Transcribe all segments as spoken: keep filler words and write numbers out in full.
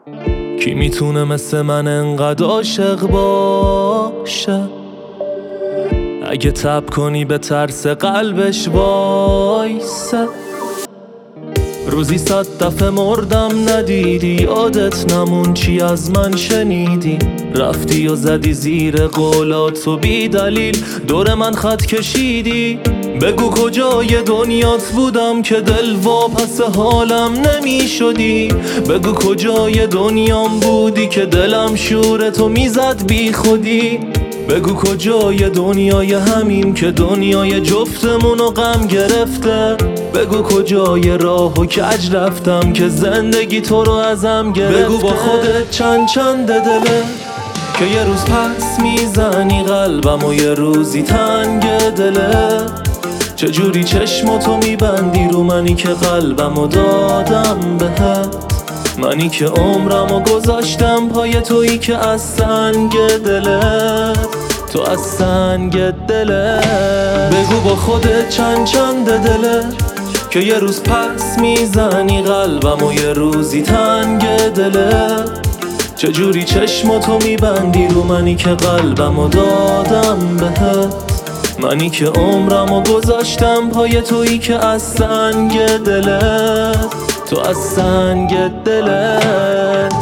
کی میتونه مثل من انقدر عاشق باشه؟ اگه تب کنی به ترس قلبش وایسه. روزی صد دفعه مردم ندیدی، یادت نمون چی از من شنیدی. رفتی و زدی زیر قولات و بی دلیل دور من خط کشیدی. بگو کجای دنیات بودم که دل واپس حالم نمی شدی. بگو کجای دنیام بودی که دلم شورتو میزد بی خودی. بگو کجای دنیای همین که دنیای جفتمونو غم گرفته. بگو کجای راه و کج رفتم که زندگی تو رو ازم گرفته. بگو با خودت چند چند دله که یه روز پس میزنی قلبم و یه روزی تنگ دله. چجوری چشماتو میبندی رو منی که قلبمو دادم بهت. منی که عمرمو گذاشتم پای تویی که از سنگ دلت. تو از سنگ دلت. بگو با خودت چند چند دله که یه روز پس میزنی قلبم و یه روزی تنگ دلت. چجوری چشماتو میبندی رو منی که قلبمو دادم بهت. منی که عمرمو گذاشتم پای تویی که از سنگ دلت. تو از سنگ دلت.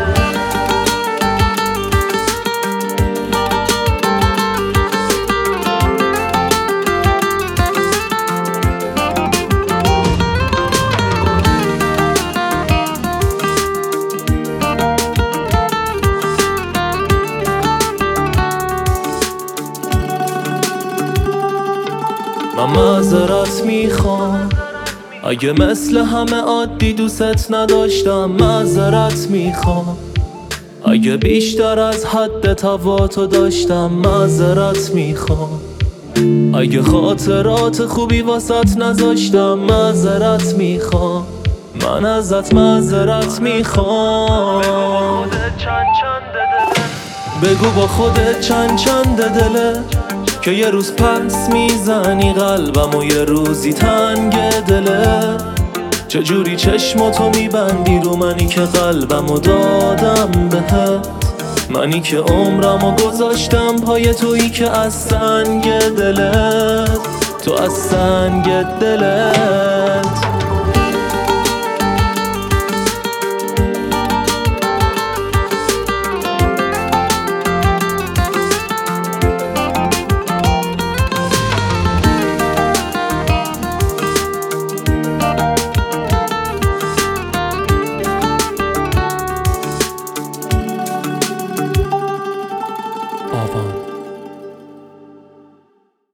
من معذرت میخوام اگه مثل همه عادی دوست نداشتم. معذرت میخوام اگه بیشتر از حد تواتو داشتم. معذرت میخوام اگه خاطرات خوبی واسط نذاشتم. معذرت میخوام من ازت معذرت میخوام. بگو با خودت چند چند دله که یه روز پس میزنی قلبم و یه روزی تنگ دله. چجوری چشماتو میبندی رو منی که قلبمو دادم بهت. منی که عمرمو گذاشتم پای تویی که از سنگ دلت. تو از سنگ دلت.